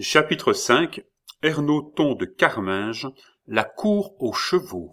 Chapitre 5 Ernoton de Carminges, la cour aux chevaux.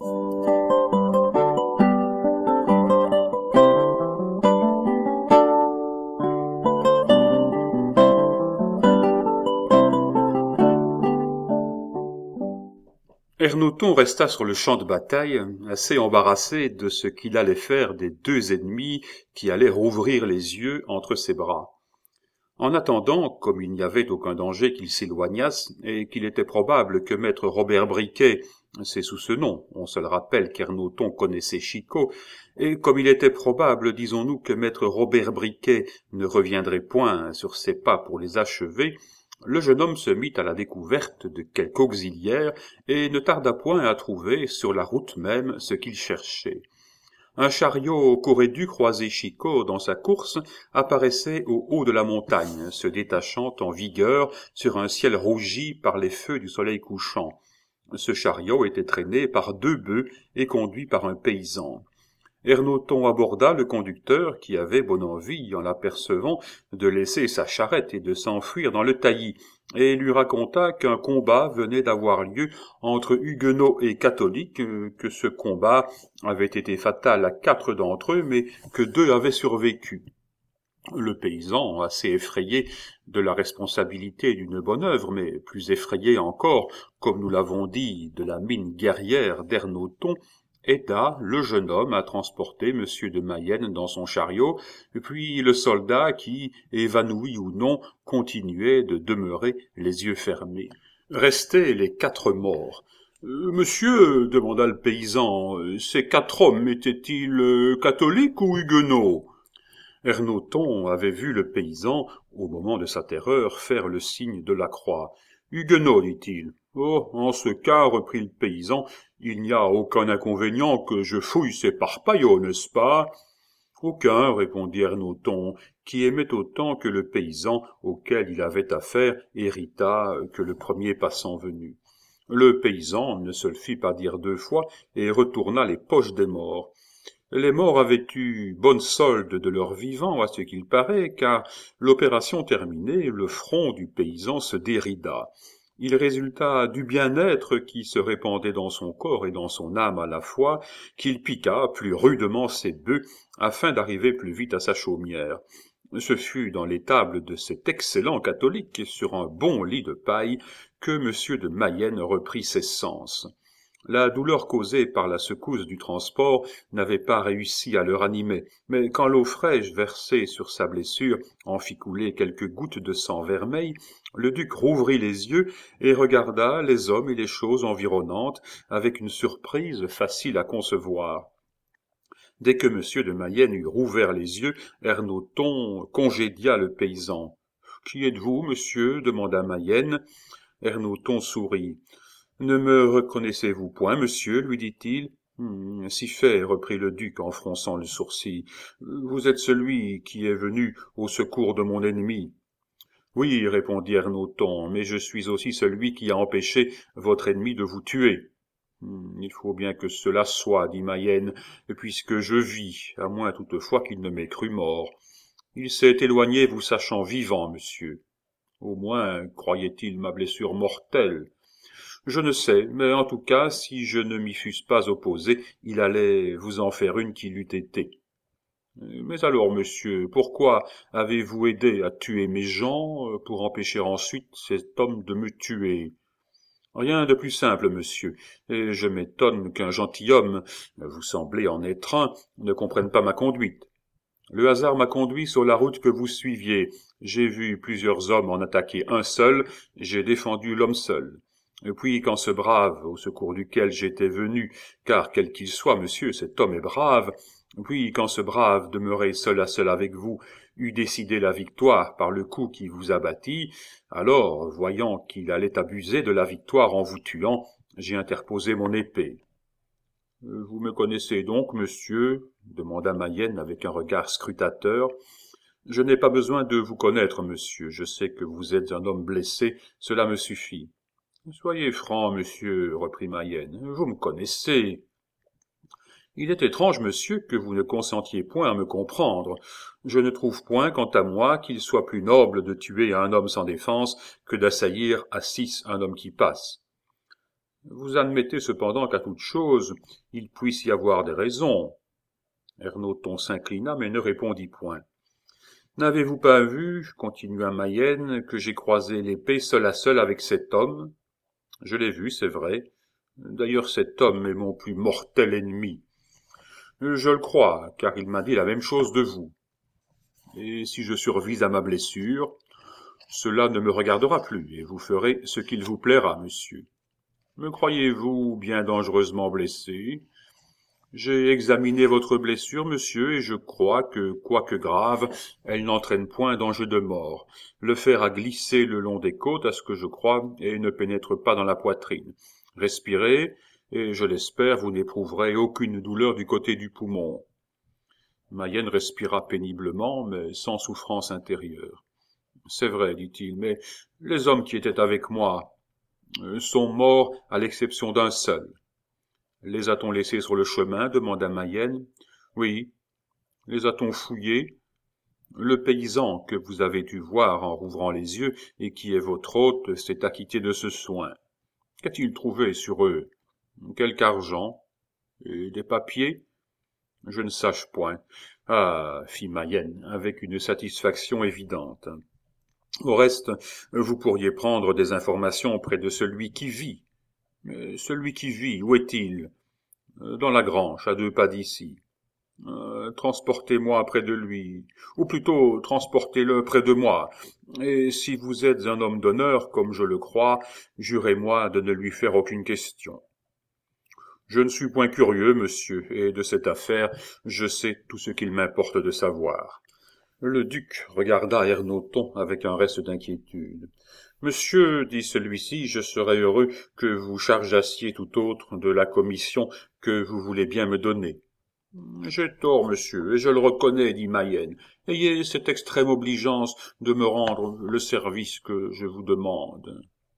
Ernoton resta sur le champ de bataille, assez embarrassé de ce qu'il allait faire des deux ennemis qui allaient rouvrir les yeux entre ses bras. En attendant, comme il n'y avait aucun danger qu'ils s'éloignassent, et qu'il était probable que maître Robert Briquet, c'est sous ce nom, on se le rappelle qu'Ernoton connaissait Chicot, et comme il était probable, disons-nous, que maître Robert Briquet ne reviendrait point sur ses pas pour les achever, le jeune homme se mit à la découverte de quelque auxiliaire, et ne tarda point à trouver, sur la route même, ce qu'il cherchait. Un chariot qu'aurait dû croiser Chicot dans sa course apparaissait au haut de la montagne, se détachant en vigueur sur un ciel rougi par les feux du soleil couchant. Ce chariot était traîné par deux bœufs et conduit par un paysan. Ernoton aborda le conducteur qui avait bonne envie, en l'apercevant, de laisser sa charrette et de s'enfuir dans le taillis, et lui raconta qu'un combat venait d'avoir lieu entre huguenots et catholiques, que ce combat avait été fatal à 4 d'entre eux, mais que 2 avaient survécu. Le paysan, assez effrayé de la responsabilité d'une bonne œuvre, mais plus effrayé encore, comme nous l'avons dit, de la mine guerrière d'Ernoton, aida le jeune homme à transporter monsieur de Mayenne dans son chariot, puis le soldat qui, évanoui ou non, continuait de demeurer les yeux fermés. Restaient les 4 morts. Monsieur, demanda le paysan, ces 4 hommes étaient-ils catholiques ou huguenots? Ernoton avait vu le paysan, au moment de sa terreur, faire le signe de la croix. « Huguenot, dit-il. Oh, en ce cas, reprit le paysan, il n'y a aucun inconvénient que je fouille ces parpaillots, n'est-ce pas? Aucun, répondit Ernoton, qui aimait autant que le paysan auquel il avait affaire hérita que le premier passant venu. Le paysan ne se le fit pas dire 2 fois et retourna les poches des morts. Les morts avaient eu bonne solde de leur vivant, à ce qu'il paraît, car, l'opération terminée, le front du paysan se dérida. Il résulta du bien-être qui se répandait dans son corps et dans son âme à la fois, qu'il piqua plus rudement ses bœufs, afin d'arriver plus vite à sa chaumière. Ce fut dans l'étable de cet excellent catholique, sur un bon lit de paille, que monsieur de Mayenne reprit ses sens. La douleur causée par la secousse du transport n'avait pas réussi à le ranimer, mais quand l'eau fraîche versée sur sa blessure en fit couler quelques gouttes de sang vermeil, le duc rouvrit les yeux et regarda les hommes et les choses environnantes avec une surprise facile à concevoir. Dès que monsieur de Mayenne eut rouvert les yeux, Ernoton congédia le paysan. « Qui êtes-vous, monsieur » demanda Mayenne. Ernoton sourit. « Ne me reconnaissez-vous point, monsieur ?» lui dit-il. « Si fait, » reprit le duc en fronçant le sourcil. « Vous êtes celui qui est venu au secours de mon ennemi. »« Oui, » répondit Ernoton, « mais je suis aussi celui qui a empêché votre ennemi de vous tuer. »« Il faut bien que cela soit, » dit Mayenne, « puisque je vis, à moins toutefois qu'il ne m'ait cru mort. Il s'est éloigné vous sachant vivant, monsieur. Au moins croyait-il ma blessure mortelle. Je ne sais, mais en tout cas, si je ne m'y fusse pas opposé, il allait vous en faire une qui l'eût été. Mais alors, monsieur, pourquoi avez-vous aidé à tuer mes gens pour empêcher ensuite cet homme de me tuer? Rien de plus simple, monsieur, et je m'étonne qu'un gentilhomme, vous semblez en être un, ne comprenne pas ma conduite. Le hasard m'a conduit sur la route que vous suiviez. J'ai vu plusieurs hommes en attaquer un seul, j'ai défendu l'homme seul. Et puis, quand ce brave, au secours duquel j'étais venu, car quel qu'il soit, monsieur, cet homme est brave, puis quand ce brave, demeuré seul à seul avec vous, eut décidé la victoire par le coup qui vous abattit, alors, voyant qu'il allait abuser de la victoire en vous tuant, j'ai interposé mon épée. « Vous me connaissez donc, monsieur ?» demanda Mayenne avec un regard scrutateur. « Je n'ai pas besoin de vous connaître, monsieur. Je sais que vous êtes un homme blessé, cela me suffit. »« Soyez franc, monsieur, » reprit Mayenne. « Vous me connaissez. » Il est étrange, monsieur, que vous ne consentiez point à me comprendre. Je ne trouve point, quant à moi, qu'il soit plus noble de tuer un homme sans défense que d'assaillir à 6 un homme qui passe. Vous admettez cependant qu'à toute chose, il puisse y avoir des raisons. Ernoton s'inclina, mais ne répondit point. N'avez-vous pas vu, continua Mayenne, que j'ai croisé l'épée seul à seul avec cet homme? Je l'ai vu, c'est vrai. D'ailleurs, cet homme est mon plus mortel ennemi. Je le crois, car il m'a dit la même chose de vous. Et si je survis à ma blessure, cela ne me regardera plus, et vous ferez ce qu'il vous plaira, monsieur. Me croyez-vous bien dangereusement blessé? J'ai examiné votre blessure, monsieur, et je crois que, quoique grave, elle n'entraîne point d'enjeu de mort. Le fer a glissé le long des côtes, à ce que je crois, et ne pénètre pas dans la poitrine. Respirez, et je l'espère, vous n'éprouverez aucune douleur du côté du poumon. Mayenne respira péniblement, mais sans souffrance intérieure. C'est vrai, dit-il, mais les hommes qui étaient avec moi sont morts à l'exception d'un seul. Les a-t-on laissés sur le chemin? Demanda Mayenne. Oui. Les a-t-on fouillés? Le paysan que vous avez dû voir en rouvrant les yeux et qui est votre hôte s'est acquitté de ce soin. Qu'a-t-il trouvé sur eux? Quelque argent? Et des papiers? Je ne sache point. Ah, fit Mayenne, avec une satisfaction évidente. Au reste, vous pourriez prendre des informations auprès de celui qui vit. Mais celui qui vit, où est-il? Dans la grange, à 2 pas d'ici. Transportez-moi près de lui, ou plutôt transportez-le près de moi, et si vous êtes un homme d'honneur, comme je le crois, jurez-moi de ne lui faire aucune question. Je ne suis point curieux, monsieur, et de cette affaire, je sais tout ce qu'il m'importe de savoir. Le duc regarda Ernoton avec un reste d'inquiétude. Monsieur, dit celui-ci, je serais heureux que vous chargeassiez tout autre de la commission que vous voulez bien me donner. J'ai tort, monsieur, et je le reconnais, dit Mayenne. Ayez cette extrême obligeance de me rendre le service que je vous demande.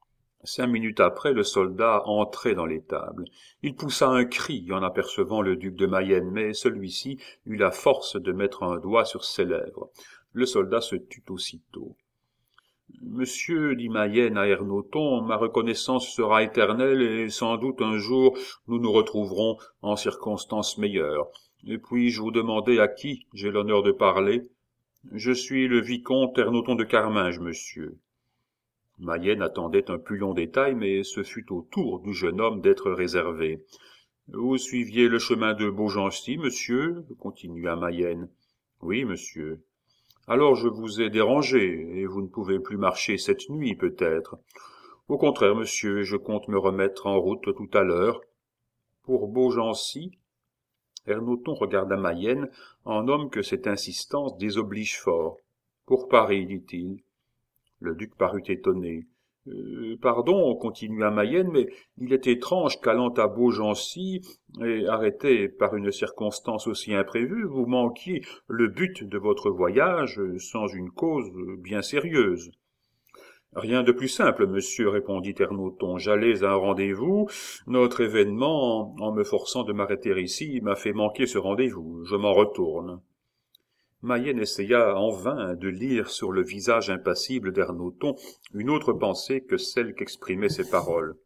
5 minutes après, le soldat entrait dans l'étable. Il poussa un cri en apercevant le duc de Mayenne, mais celui-ci eut la force de mettre un doigt sur ses lèvres. Le soldat se tut aussitôt. Monsieur, dit Mayenne à Ernoton, ma reconnaissance sera éternelle et sans doute un jour nous nous retrouverons en circonstances meilleures. Et puis-je vous demander à qui j'ai l'honneur de parler? Je suis le vicomte Ernoton de Carminges, monsieur. Mayenne attendait un plus long détail, mais ce fut au tour du jeune homme d'être réservé. Vous suiviez le chemin de Beaugency, monsieur? Continua Mayenne. Oui, monsieur. Alors je vous ai dérangé, et vous ne pouvez plus marcher cette nuit, peut-être. Au contraire, monsieur, je compte me remettre en route tout à l'heure. Pour Beaugency? Ernoton regarda Mayenne en homme que cette insistance désoblige fort. Pour Paris, dit-il. Le duc parut étonné. Pardon, continua Mayenne, mais il est étrange qu'allant à Beaugency, et arrêté par une circonstance aussi imprévue, vous manquiez le but de votre voyage sans une cause bien sérieuse. Rien de plus simple, monsieur, répondit Ernoton. J'allais à un rendez-vous. Notre événement, en me forçant de m'arrêter ici, m'a fait manquer ce rendez-vous. Je m'en retourne. Mayenne essaya en vain de lire sur le visage impassible d'Ernoton une autre pensée que celle qu'exprimaient ces paroles.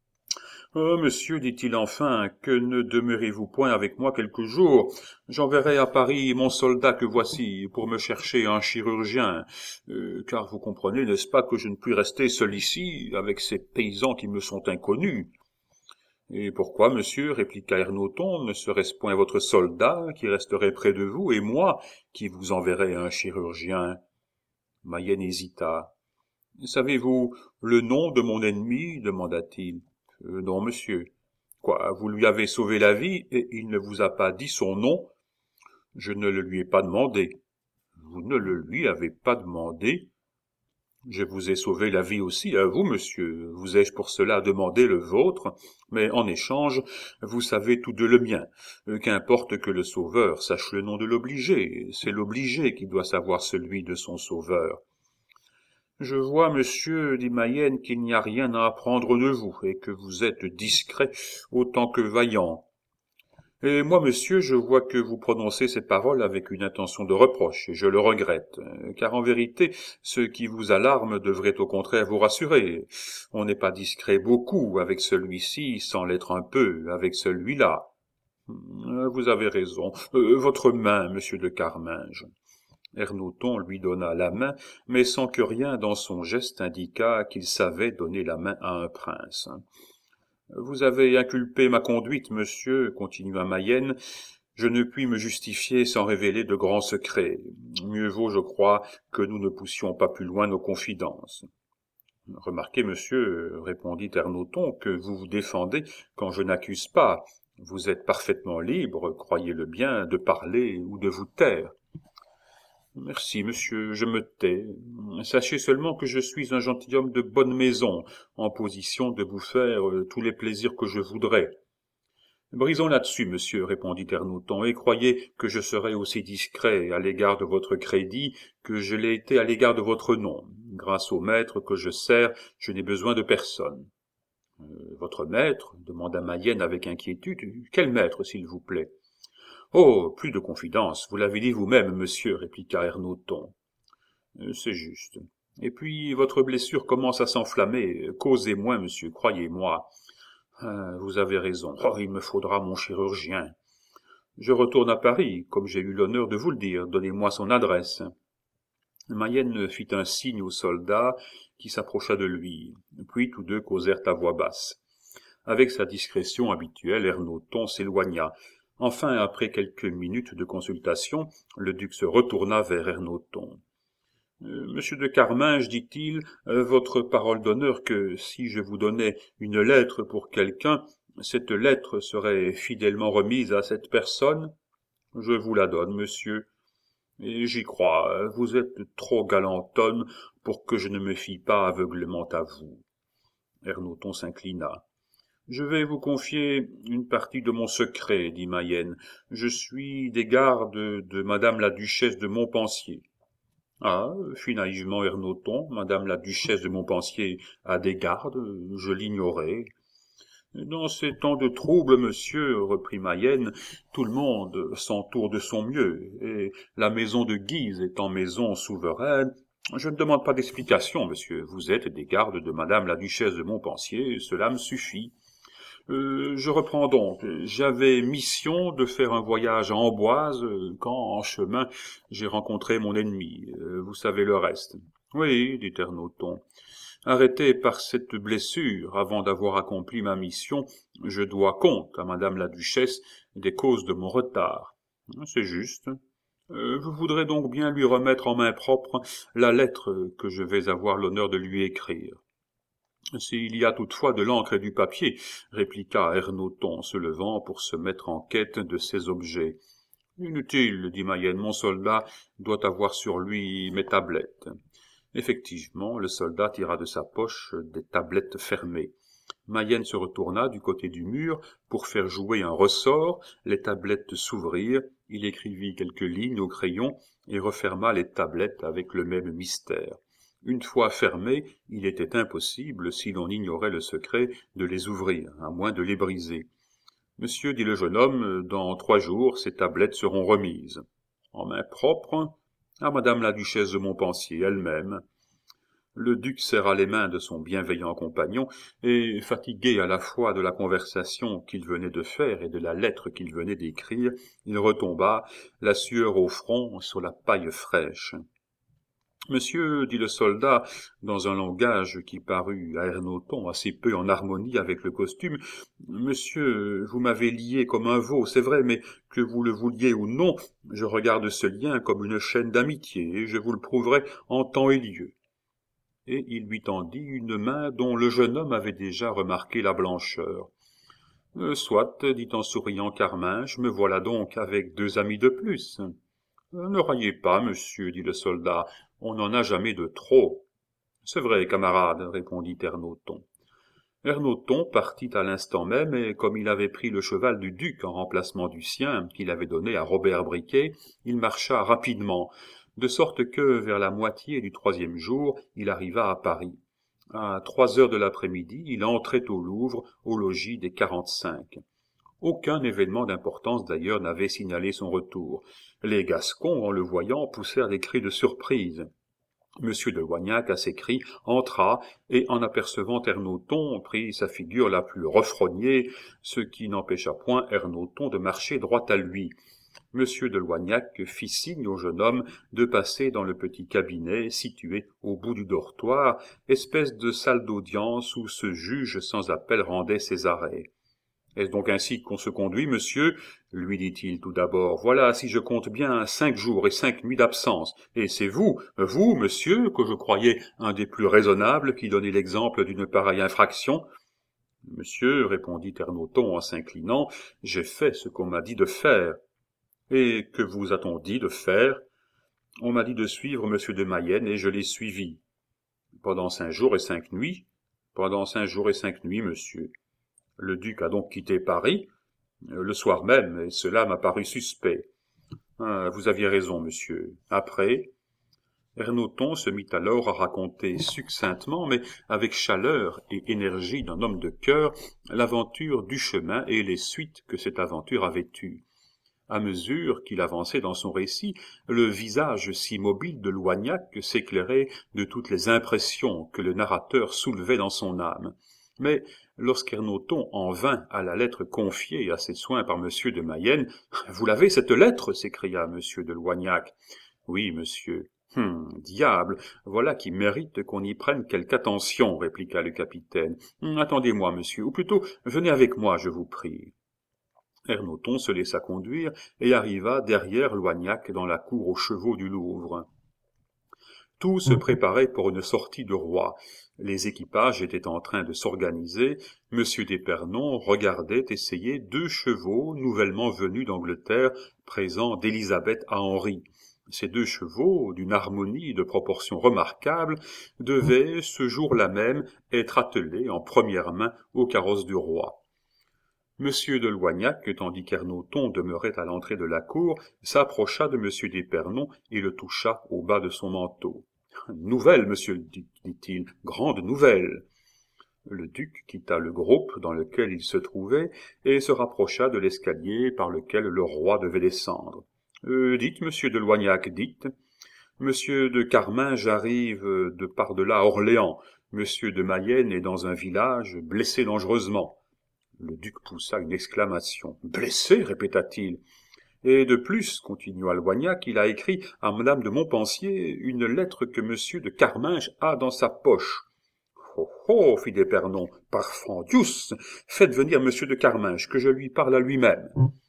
« Oh, monsieur, dit-il enfin, que ne demeurez-vous point avec moi quelques jours? J'enverrai à Paris mon soldat que voici pour me chercher un chirurgien, car vous comprenez, n'est-ce pas, que je ne puis rester seul ici avec ces paysans qui me sont inconnus. » « Et pourquoi, monsieur, répliqua Ernoton, ne serait-ce point votre soldat qui resterait près de vous, et moi qui vous enverrai un chirurgien? » Mayenne hésita. « Savez-vous le nom de mon ennemi? Demanda-t-il. Non, monsieur. »« Quoi, vous lui avez sauvé la vie, et il ne vous a pas dit son nom? »« Je ne le lui ai pas demandé. »« Vous ne le lui avez pas demandé? » Je vous ai sauvé la vie aussi, à vous, monsieur. Vous ai-je pour cela demandé le vôtre? Mais en échange, vous savez tout de le mien. Qu'importe que le sauveur sache le nom de l'obligé. C'est l'obligé qui doit savoir celui de son sauveur. Je vois, monsieur, dit Mayenne, qu'il n'y a rien à apprendre de vous, et que vous êtes discret autant que vaillant. Et moi, monsieur, je vois que vous prononcez ces paroles avec une intention de reproche, et je le regrette, car en vérité, ce qui vous alarme devrait au contraire vous rassurer. On n'est pas discret beaucoup avec celui-ci sans l'être un peu avec celui-là. Vous avez raison. Votre main, monsieur de Carminges. Ernoton lui donna la main, mais sans que rien dans son geste indiquât qu'il savait donner la main à un prince. Vous avez inculpé ma conduite, monsieur, continua Mayenne. Je ne puis me justifier sans révéler de grands secrets. Mieux vaut, je crois, que nous ne poussions pas plus loin nos confidences. Remarquez, monsieur, répondit Ernoton, que vous vous défendez quand je n'accuse pas. Vous êtes parfaitement libre, croyez-le bien, de parler ou de vous taire. Merci, monsieur, je me tais. Sachez seulement que je suis un gentilhomme de bonne maison, en position de vous faire tous les plaisirs que je voudrais. Brisons là-dessus, monsieur, répondit Ernoton, et croyez que je serai aussi discret à l'égard de votre crédit que je l'ai été à l'égard de votre nom. Grâce au maître que je sers, je n'ai besoin de personne. Votre maître demanda Mayenne avec inquiétude. Quel maître, s'il vous plaît? Oh, plus de confidence, vous l'avez dit vous-même, monsieur, répliqua Ernoton. C'est juste. Et puis, votre blessure commence à s'enflammer. Causez moins, monsieur, croyez-moi. Vous avez raison. Oh, il me faudra mon chirurgien. Je retourne à Paris, comme j'ai eu l'honneur de vous le dire. Donnez-moi son adresse. Mayenne fit un signe au soldat qui s'approcha de lui. Puis tous deux causèrent à voix basse. Avec sa discrétion habituelle, Ernoton s'éloigna. Enfin, après quelques minutes de consultation, le duc se retourna vers Ernoton. Monsieur de Carminges, dit-il, votre parole d'honneur que si je vous donnais une lettre pour quelqu'un, cette lettre serait fidèlement remise à cette personne? Je vous la donne, monsieur. Et j'y crois, vous êtes trop galant homme pour que je ne me fie pas aveuglément à vous. Ernoton s'inclina. Je vais vous confier une partie de mon secret, dit Mayenne. Je suis des gardes de madame la duchesse de Montpensier. Ah, fit naïvement Ernoton, madame la duchesse de Montpensier a des gardes, je l'ignorais. Dans ces temps de trouble, monsieur, reprit Mayenne, tout le monde s'entoure de son mieux, et la maison de Guise étant maison souveraine, je ne demande pas d'explication, monsieur. Vous êtes des gardes de madame la duchesse de Montpensier, cela me suffit. Je reprends donc. J'avais mission de faire un voyage à Amboise quand, en chemin, j'ai rencontré mon ennemi. Vous savez le reste. Oui, dit Ernoton. Arrêté par cette blessure, avant d'avoir accompli ma mission, je dois compte à madame la duchesse des causes de mon retard. C'est juste. Vous voudrez donc bien lui remettre en main propre la lettre que je vais avoir l'honneur de lui écrire. S'il y a toutefois de l'encre et du papier, répliqua Ernoton, se levant pour se mettre en quête de ces objets. Inutile, dit Mayenne, mon soldat doit avoir sur lui mes tablettes. Effectivement, le soldat tira de sa poche des tablettes fermées. Mayenne se retourna du côté du mur pour faire jouer un ressort, les tablettes s'ouvrirent, il écrivit quelques lignes au crayon et referma les tablettes avec le même mystère. Une fois fermées, il était impossible, si l'on ignorait le secret, de les ouvrir, à moins de les briser. Monsieur, dit le jeune homme, dans 3 jours, ces tablettes seront remises. En main propre, à madame la duchesse de Montpensier elle-même. Le duc serra les mains de son bienveillant compagnon, et, fatigué à la fois de la conversation qu'il venait de faire et de la lettre qu'il venait d'écrire, il retomba, la sueur au front, sur la paille fraîche. Monsieur, dit le soldat, dans un langage qui parut à Ernoton assez peu en harmonie avec le costume, monsieur, vous m'avez lié comme un veau, c'est vrai, mais que vous le vouliez ou non, je regarde ce lien comme une chaîne d'amitié, et je vous le prouverai en temps et lieu. Et il lui tendit une main dont le jeune homme avait déjà remarqué la blancheur. Soit, dit en souriant Carminges, me voilà donc avec 2 amis de plus. Ne raillez pas, monsieur, dit le soldat, on n'en a jamais de trop. C'est vrai, camarade, répondit Ernoton. Ernoton partit à l'instant même, et comme il avait pris le cheval du duc en remplacement du sien, qu'il avait donné à Robert Briquet, il marcha rapidement, de sorte que, vers la moitié du 3e jour, il arriva à Paris. À 3 heures de l'après-midi, il entrait au Louvre, au logis des 45. Aucun événement d'importance d'ailleurs n'avait signalé son retour. Les Gascons, en le voyant, poussèrent des cris de surprise. Monsieur de Loignac, à ces cris, entra, et en apercevant Ernoton, prit sa figure la plus refrognée, ce qui n'empêcha point Ernoton de marcher droit à lui. Monsieur de Loignac fit signe au jeune homme de passer dans le petit cabinet situé au bout du dortoir, espèce de salle d'audience où ce juge sans appel rendait ses arrêts. « Est-ce donc ainsi qu'on se conduit, monsieur ?» lui dit-il tout d'abord. « Voilà, si je compte bien, 5 jours et 5 nuits d'absence. Et c'est vous, monsieur, que je croyais un des plus raisonnables qui donnait l'exemple d'une pareille infraction. » « Monsieur, répondit Ernoton en s'inclinant, j'ai fait ce qu'on m'a dit de faire. »« Et que vous a-t-on dit de faire ?»« On m'a dit de suivre monsieur de Mayenne, et je l'ai suivi. »« Pendant 5 jours et 5 nuits ?»« Pendant 5 jours et 5 nuits, monsieur. » Le duc a donc quitté Paris le soir même, et cela m'a paru suspect. Vous aviez raison, monsieur. Après, Ernoton se mit alors à raconter succinctement, mais avec chaleur et énergie d'un homme de cœur, l'aventure du chemin et les suites que cette aventure avait eues. À mesure qu'il avançait dans son récit, le visage si mobile de Loignac s'éclairait de toutes les impressions que le narrateur soulevait dans son âme. Mais lorsqu'Ernoton en vint à la lettre confiée à ses soins par monsieur de Mayenne, « Vous l'avez, cette lettre ?» s'écria monsieur de Loignac. « Oui, monsieur. »« Diable, voilà qui mérite qu'on y prenne quelque attention, » répliqua le capitaine. « Attendez-moi, monsieur, ou plutôt, venez avec moi, je vous prie. » Ernoton se laissa conduire et arriva derrière Loignac dans la cour aux chevaux du Louvre. Tout se préparait pour une sortie de roi. Les équipages étaient en train de s'organiser. Monsieur d'Épernon regardait essayer 2 chevaux nouvellement venus d'Angleterre, présents d'Élisabeth à Henri. Ces 2 chevaux, d'une harmonie et de proportions remarquables, devaient, ce jour-là même, être attelés en première main au carrosse du roi. Monsieur de Loignac, tandis qu'Ernoton demeurait à l'entrée de la cour, s'approcha de monsieur d'Épernon et le toucha au bas de son manteau. « Nouvelle, monsieur le duc, dit-il, grande nouvelle. » Le duc quitta le groupe dans lequel il se trouvait et se rapprocha de l'escalier par lequel le roi devait descendre. « Dites, monsieur de Loignac, dites. Monsieur de Carminges arrive de par-delà Orléans. Monsieur de Mayenne est dans un village, blessé dangereusement. » Le duc poussa une exclamation. « Blessé » répéta-t-il. « Et de plus, continua Loignac, il a écrit à madame de Montpensier une lettre que monsieur de Carminges a dans sa poche. »« Oh, oh » fit d'Épernon, « par Fandius, faites venir monsieur de Carminges, que je lui parle à lui-même. »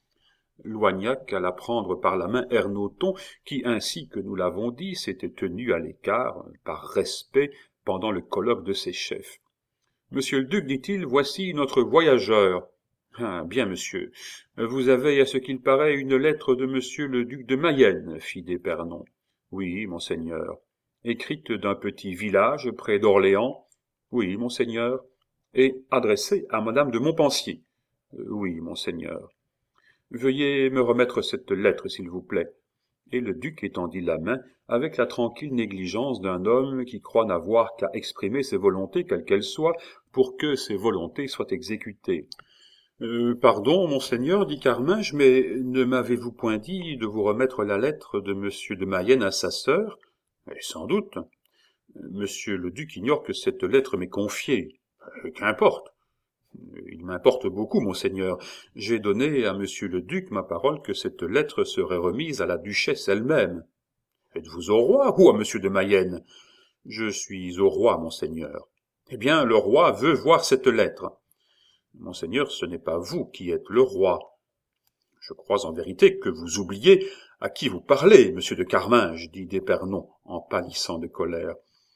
Loignac alla prendre par la main Ernoton, qui, ainsi que nous l'avons dit, s'était tenu à l'écart, par respect, pendant le colloque de ses chefs. « Monsieur le duc, dit-il, voici notre voyageur. »« Ah, bien, monsieur. Vous avez, à ce qu'il paraît, une lettre de monsieur le duc de Mayenne, fit d'Épernon. »« Oui, monseigneur. »« Écrite d'un petit village près d'Orléans. »« Oui, monseigneur. »« Et adressée à madame de Montpensier. »« Oui, monseigneur. »« Veuillez me remettre cette lettre, s'il vous plaît. » Et le duc étendit la main avec la tranquille négligence d'un homme qui croit n'avoir qu'à exprimer ses volontés, quelles qu'elles soient, pour que ces volontés soient exécutées. « Pardon, monseigneur, dit Carminges, mais ne m'avez-vous point dit de vous remettre la lettre de monsieur de Mayenne à sa sœur ?»« Sans doute. Monsieur le duc ignore que cette lettre m'est confiée. »« Qu'importe. » « Il m'importe beaucoup, monseigneur. J'ai donné à monsieur le duc ma parole que cette lettre serait remise à la duchesse elle-même. »« Êtes-vous au roi ou à monsieur de Mayenne ?»« Je suis au roi, monseigneur. »« Eh bien, le roi veut voir cette lettre. »« Monseigneur, ce n'est pas vous qui êtes le roi. »« Je crois en vérité que vous oubliez à qui vous parlez, monsieur de Carminges, dit d'Épernon, en pâlissant de colère. »«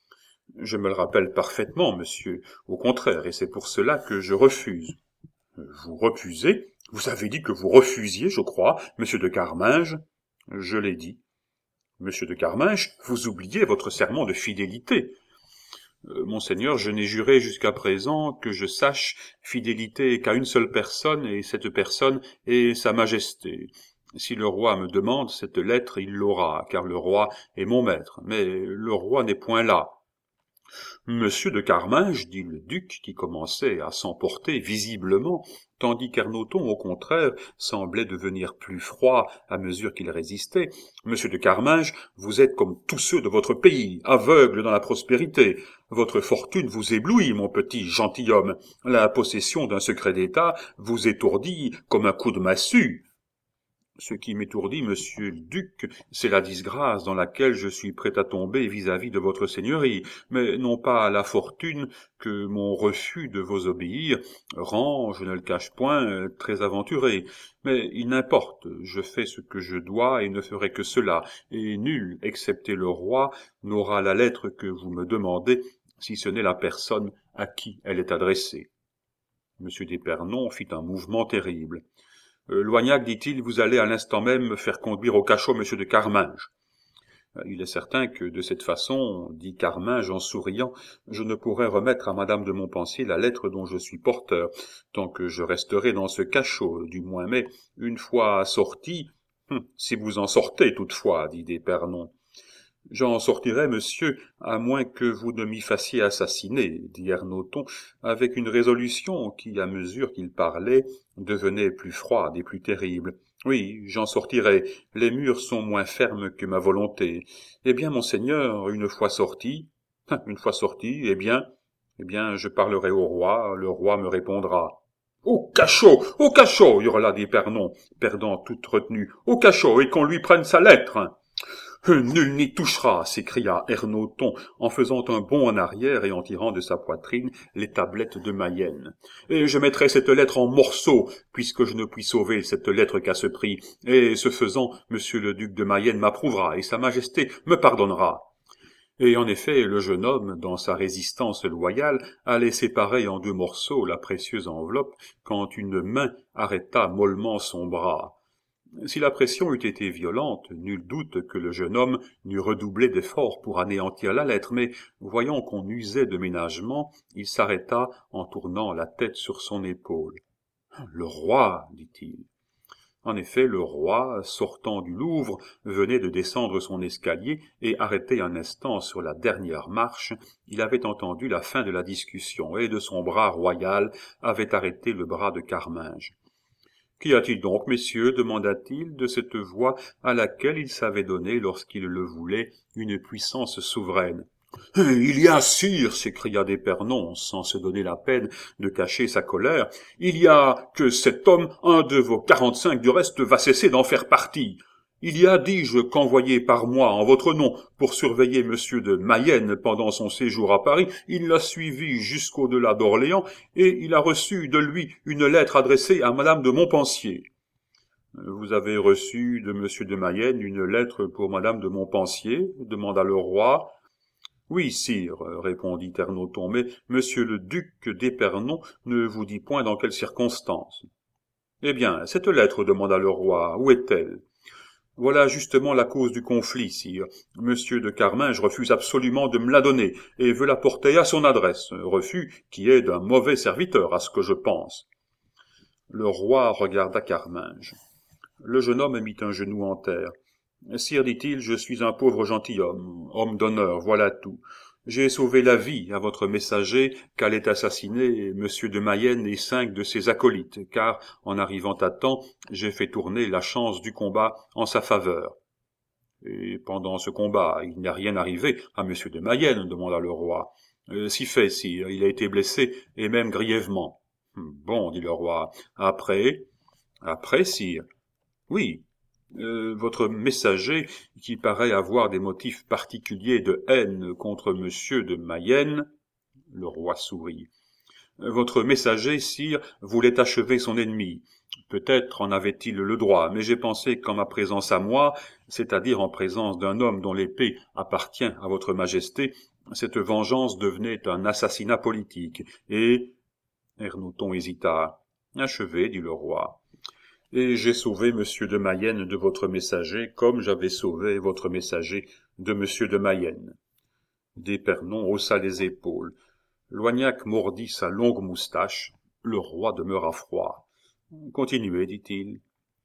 Je me le rappelle parfaitement, monsieur. Au contraire, et c'est pour cela que je refuse. »« Vous refusez ? Vous avez dit que vous refusiez, je crois, monsieur de Carminges. »« Je l'ai dit. »« Monsieur de Carminges, vous oubliez votre serment de fidélité. »« Monseigneur, je n'ai juré jusqu'à présent que je sache fidélité qu'à une seule personne, et cette personne est sa majesté. Si le roi me demande cette lettre, il l'aura, car le roi est mon maître. Mais le roi n'est point là. » Monsieur de Carminges, dit le duc, qui commençait à s'emporter visiblement, tandis qu'Ernoton, au contraire, semblait devenir plus froid à mesure qu'il résistait. Monsieur de Carminges, vous êtes comme tous ceux de votre pays, aveugle dans la prospérité. Votre fortune vous éblouit, mon petit gentilhomme. La possession d'un secret d'État vous étourdit comme un coup de massue. Ce qui m'étourdit, monsieur le duc, c'est la disgrâce dans laquelle je suis prêt à tomber vis-à-vis de votre seigneurie, mais non pas la fortune que mon refus de vous obéir rend, je ne le cache point, très aventuré. Mais il n'importe, je fais ce que je dois et ne ferai que cela, et nul, excepté le roi, n'aura la lettre que vous me demandez, si ce n'est la personne à qui elle est adressée. Monsieur d'Épernon fit un mouvement terrible. Loignac, dit-il, vous allez à l'instant même faire conduire au cachot monsieur de Carminges. Il est certain que de cette façon, dit Carminges en souriant, je ne pourrai remettre à madame de Montpensier la lettre dont je suis porteur, tant que je resterai dans ce cachot, du moins, mais, une fois sorti, si vous en sortez toutefois, dit d'Épernon. J'en sortirai, monsieur, à moins que vous ne m'y fassiez assassiner, dit Ernoton, avec une résolution qui, à mesure qu'il parlait, devenait plus froide et plus terrible. Oui, j'en sortirai. Les murs sont moins fermes que ma volonté. Eh bien, monseigneur, une fois sorti, eh bien, je parlerai au roi, le roi me répondra. Au cachot! Au cachot! Hurla d'Épernon, perdant toute retenue. Au cachot, et qu'on lui prenne sa lettre! Nul n'y touchera, s'écria Ernoton, en faisant un bond en arrière et en tirant de sa poitrine les tablettes de Mayenne. Et je mettrai cette lettre en morceaux, puisque je ne puis sauver cette lettre qu'à ce prix. Et ce faisant, monsieur le duc de Mayenne m'approuvera, et sa majesté me pardonnera. Et en effet, le jeune homme, dans sa résistance loyale, allait séparer en deux morceaux la précieuse enveloppe, quand une main arrêta mollement son bras. Si la pression eût été violente, nul doute que le jeune homme n'eût redoublé d'efforts pour anéantir la lettre, mais voyant qu'on usait de ménagement, il s'arrêta en tournant la tête sur son épaule. « Le roi, dit-il. » En effet, le roi, sortant du Louvre, venait de descendre son escalier, et arrêté un instant sur la dernière marche, il avait entendu la fin de la discussion, et de son bras royal avait arrêté le bras de Carminges. « Qu'y a-t-il donc, messieurs » demanda-t-il de cette voix à laquelle il savait donner, lorsqu'il le voulait, une puissance souveraine. « Il y a, sire » s'écria d'Épernon, sans se donner la peine de cacher sa colère, « il y a que cet homme, un de vos 45 du reste, va cesser d'en faire partie. Il y a, dis-je, qu'envoyé par moi en votre nom pour surveiller monsieur de Mayenne pendant son séjour à Paris, il l'a suivi jusqu'au-delà d'Orléans, et il a reçu de lui une lettre adressée à madame de Montpensier. »« Vous avez reçu de monsieur de Mayenne une lettre pour madame de Montpensier » demanda le roi. « Oui, sire, répondit Ernoton, mais monsieur le duc d'Épernon ne vous dit point dans quelles circonstances. »« Eh bien, cette lettre, demanda le roi, où est-elle » Voilà justement la cause du conflit, sire. Monsieur de Carminges refuse absolument de me la donner, et veut la porter à son adresse, refus qui est d'un mauvais serviteur, à ce que je pense. Le roi regarda Carminges. Le jeune homme mit un genou en terre. Sire, dit-il, je suis un pauvre gentilhomme, homme d'honneur, voilà tout. J'ai sauvé la vie à votre messager qu'allait assassiner monsieur de Mayenne et 5 de ses acolytes, car, en arrivant à temps, j'ai fait tourner la chance du combat en sa faveur. « Et pendant ce combat, il n'y a rien arrivé à monsieur de Mayenne » demanda le roi. « Si fait, sire, il a été blessé, et même grièvement. »« Bon, dit le roi. Après, sire. Oui. Votre messager, qui paraît avoir des motifs particuliers de haine contre monsieur de Mayenne, » le roi sourit. « Votre messager, sire, voulait achever son ennemi. Peut-être en avait-il le droit, mais j'ai pensé qu'en ma présence à moi, c'est-à-dire en présence d'un homme dont l'épée appartient à votre majesté, cette vengeance devenait un assassinat politique, et... » Ernoton hésita. « Achevez, dit le roi. » Et j'ai sauvé monsieur de Mayenne de votre messager, comme j'avais sauvé votre messager de monsieur de Mayenne. D'Épernon haussa les épaules. Loignac mordit sa longue moustache. Le roi demeura froid. « Continuez, dit-il. »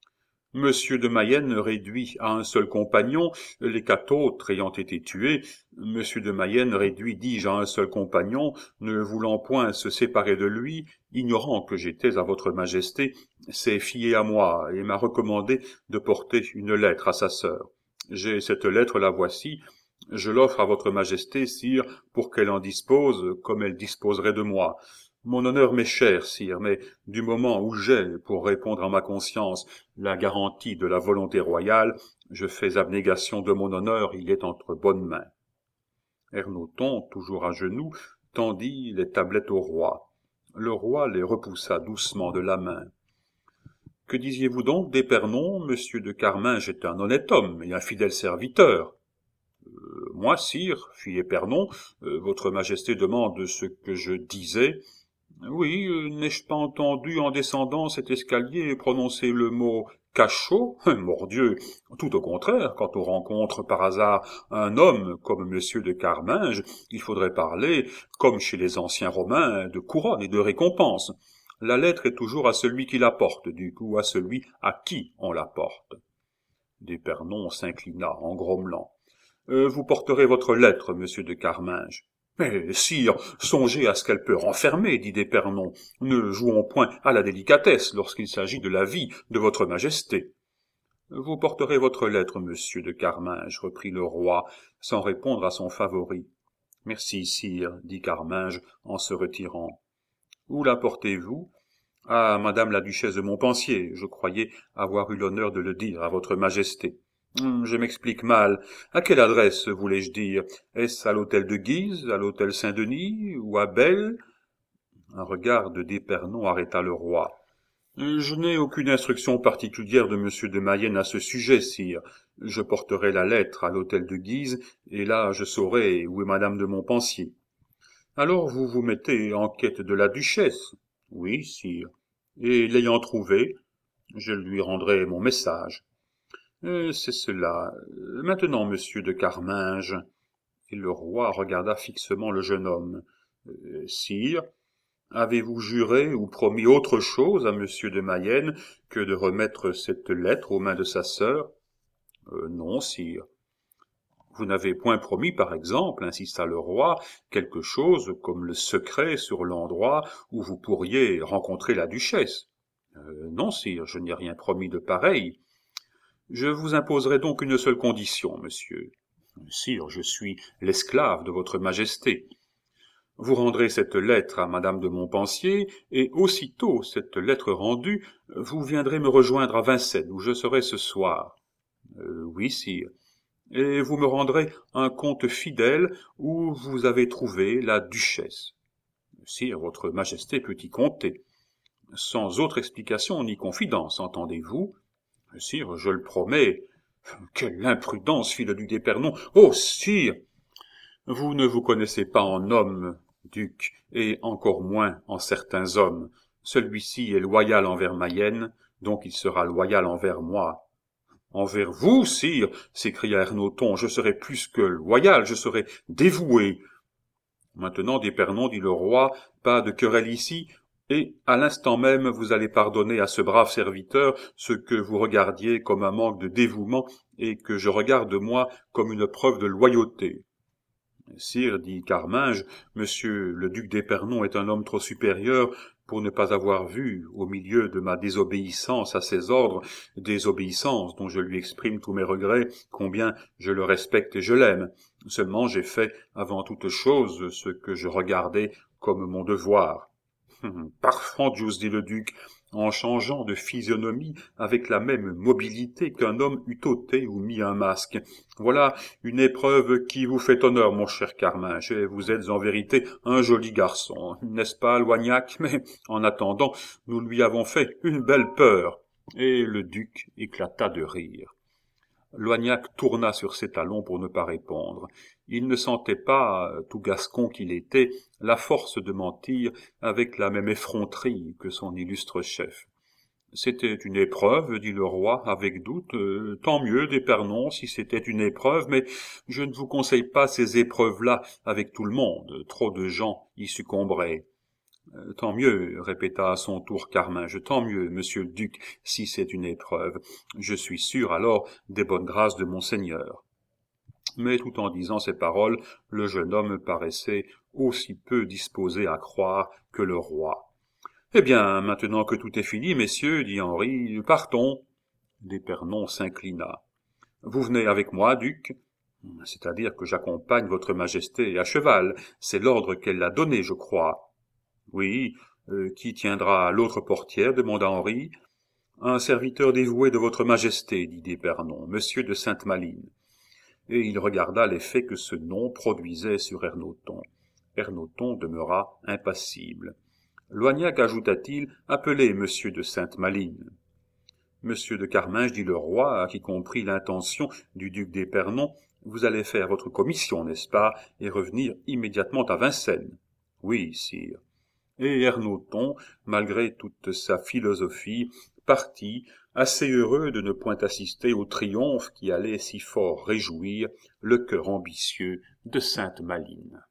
Monsieur de Mayenne réduit à un seul compagnon, les 4 autres ayant été tués, Monsieur de Mayenne réduit, dis-je, à un seul compagnon, ne voulant point se séparer de lui, ignorant que j'étais à votre majesté, s'est fié à moi et m'a recommandé de porter une lettre à sa sœur. J'ai cette lettre, la voici. Je l'offre à votre majesté, sire, pour qu'elle en dispose comme elle disposerait de moi. Mon honneur m'est cher, sire, mais du moment où j'ai, pour répondre à ma conscience, la garantie de la volonté royale, je fais abnégation de mon honneur, il est entre bonnes mains. Ernoton, toujours à genoux, tendit les tablettes au roi. Le roi les repoussa doucement de la main. « Que disiez-vous donc d'Épernon? Monsieur de Carminges est un honnête homme et un fidèle serviteur. » Moi, sire, fit Épernon, votre majesté demande ce que je disais. Oui, n'ai-je pas entendu en descendant cet escalier prononcer le mot cachot? Mordieu, tout au contraire, quand on rencontre par hasard un homme comme monsieur de Carminges, il faudrait parler, comme chez les anciens Romains, de couronne et de récompense. La lettre est toujours à celui qui la porte, du coup à celui à qui on la porte. D'Épernon s'inclina en grommelant. Vous porterez votre lettre, monsieur de Carminges. Mais, sire, songez à ce qu'elle peut renfermer, dit d'Épernon. Ne jouons point à la délicatesse lorsqu'il s'agit de la vie de votre majesté. Vous porterez votre lettre, monsieur de Carminges, reprit le roi, sans répondre à son favori. Merci, sire, dit Carminges en se retirant. Où la portez-vous? À madame la duchesse de Montpensier, je croyais avoir eu l'honneur de le dire à votre majesté. Je m'explique mal. À quelle adresse, voulais-je dire? Est-ce à l'hôtel de Guise, à l'hôtel Saint-Denis, ou à Belle? Un regard de d'Épernon arrêta le roi. Je n'ai aucune instruction particulière de monsieur de Mayenne à ce sujet, sire. Je porterai la lettre à l'hôtel de Guise, et là je saurai où est madame de Montpensier. Alors vous vous mettez en quête de la duchesse? Oui, sire. Et l'ayant trouvée, je lui rendrai mon message. C'est cela. Maintenant, monsieur de Carminges. Et le roi regarda fixement le jeune homme. Sire, avez-vous juré ou promis autre chose à monsieur de Mayenne que de remettre cette lettre aux mains de sa sœur? Non, sire. Vous n'avez point promis, par exemple, insista le roi, quelque chose comme le secret sur l'endroit où vous pourriez rencontrer la duchesse? Non, sire, je n'ai rien promis de pareil. Je vous imposerai donc une seule condition, monsieur. Sire, je suis l'esclave de votre majesté. Vous rendrez cette lettre à madame de Montpensier, et aussitôt cette lettre rendue, vous viendrez me rejoindre à Vincennes, où je serai ce soir. Oui, sire. Et vous me rendrez un compte fidèle où vous avez trouvé la duchesse. Sire, votre majesté peut y compter. Sans autre explication ni confidence, entendez-vous? Sire, je le promets. Quelle imprudence, fit le duc d'Épernon. Oh, sire! Vous ne vous connaissez pas en homme, duc, et encore moins en certains hommes. Celui-ci est loyal envers Mayenne, donc il sera loyal envers moi. Envers vous, sire, s'écria Ernoton, je serai plus que loyal, je serai dévoué. Maintenant, d'Épernon, dit le roi, pas de querelle ici, et à l'instant même vous allez pardonner à ce brave serviteur ce que vous regardiez comme un manque de dévouement et que je regarde moi comme une preuve de loyauté. Sire, dit Carminges, monsieur le duc d'Épernon est un homme trop supérieur pour ne pas avoir vu, au milieu de ma désobéissance à ses ordres, désobéissance dont je lui exprime tous mes regrets, combien je le respecte et je l'aime. Seulement j'ai fait, avant toute chose, ce que je regardais comme mon devoir. Parfandious, dit le duc, en changeant de physionomie avec la même mobilité qu'un homme eût ôté ou mis un masque. Voilà une épreuve qui vous fait honneur, mon cher Carminges, et vous êtes en vérité un joli garçon, n'est-ce pas, Loignac? Mais, en attendant, nous lui avons fait une belle peur. Et le duc éclata de rire. Loignac tourna sur ses talons pour ne pas répondre. Il ne sentait pas, tout gascon qu'il était, la force de mentir avec la même effronterie que son illustre chef. C'était une épreuve, dit le roi, avec doute. Tant mieux, d'Épernon, si c'était une épreuve, mais je ne vous conseille pas ces épreuves-là avec tout le monde. Trop de gens y succomberaient. Tant mieux, répéta à son tour Carminges, tant mieux, monsieur le duc, si c'est une épreuve. Je suis sûr alors des bonnes grâces de monseigneur. Mais tout en disant ces paroles, le jeune homme paraissait aussi peu disposé à croire que le roi. « Eh bien, maintenant que tout est fini, messieurs, dit Henri, partons. » D'Épernon s'inclina. « Vous venez avec moi, duc ? » « C'est-à-dire que j'accompagne votre majesté à cheval. C'est l'ordre qu'elle a donné, je crois. »« Oui, qui tiendra à l'autre portière ? » demanda Henri. « Un serviteur dévoué de votre majesté, dit d'Épernon, monsieur de Sainte-Maline. » Et il regarda l'effet que ce nom produisait sur Ernoton. Ernoton demeura impassible. Loignac ajouta-t-il, « Appelez monsieur de Sainte-Maline. » Monsieur de Carminges, dit le roi, qui comprit l'intention du duc d'Épernon, vous allez faire votre commission, n'est-ce pas, et revenir immédiatement à Vincennes. Oui, sire. Et Ernoton, malgré toute sa philosophie, partit, assez heureux de ne point assister au triomphe qui allait si fort réjouir le cœur ambitieux de Sainte-Maline.